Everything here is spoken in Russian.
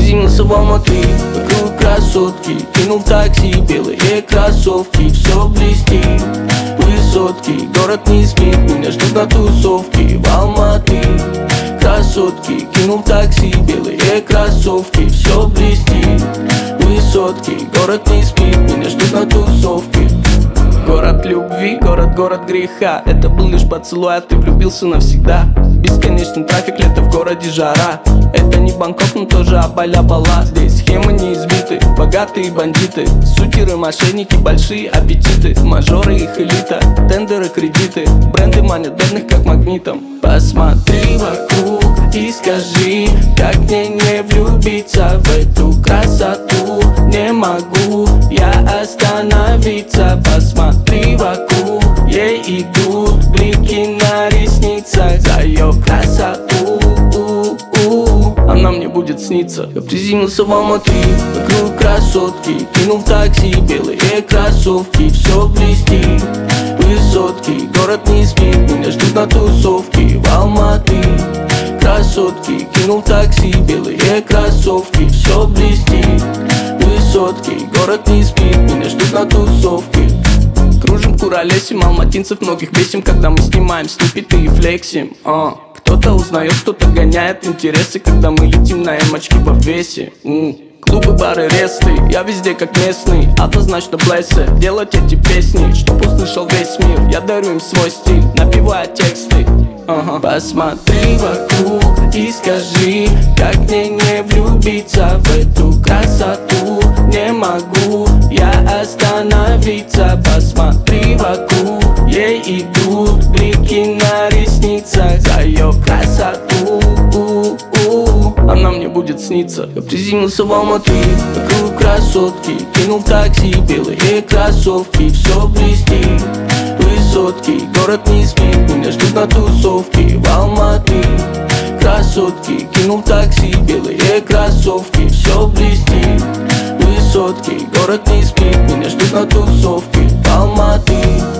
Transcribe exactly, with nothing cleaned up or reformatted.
приземлился в Алматы, вокруг красотки, кинул в такси белые кроссовки. Все блестит, высотки, город не спит, меня ждут на тусовке в Алматы. Красотки, кинул в такси белые кроссовки. Все блестит, высотки, город не спит, меня ждут на тусовке. Город любви, город, город греха. Это был лишь поцелуй, а ты влюбился навсегда. Бесконечный трафик, лето в городе жара. Это не Бангкок, но тоже Абаля-Бала. Здесь схемы не избиты, богатые бандиты, сутеры, мошенники, большие аппетиты, мажоры, их элита, тендеры, кредиты, бренды манят бедных как магнитом. Посмотри вокруг и скажи, как мне не влюбиться в эту красоту. Не могу я остановиться. Посмотри вокруг, ей идут блики на ресницах за ее красоту. Она мне будет сниться. Я приземлился в Алматы, вокруг красотки, кинул в такси белые кроссовки. Все блестит, высотки, город не спит, меня ждут на тусовке в Алматы. Красотки, кинул в такси белые кроссовки. Все блестит, высотки, город не спит, меня ждут на тусовке. Кружим, куролесим, алматинцев многих бесим, когда мы снимаем сниппеты и флексим. а. Кто-то узнает, кто-то гоняет интересы, когда мы летим на эмочке в обвесе. М-м. Клубы, бары, ресты, я везде как местный, однозначно блессе. Делать эти песни, чтоб услышал весь мир. Я дарю им свой стиль, напевая тексты. Ага. Посмотри вокруг и скажи, как мне не влюбиться в эту красоту. Не могу я остановиться. Посмотри вокруг, ей идут блики на ресницах за ее красоту. Она мне будет сниться. Я приземлился в Алматы, вокруг красотки, кинул в такси белые кроссовки. Все блестит, высотки, город не спит, меня ждут на тусовке в Алматы. Красотки, кинул в такси белые кроссовки. Все блестит, высотки, город не спит, меня ждут на тусовке в Алматы.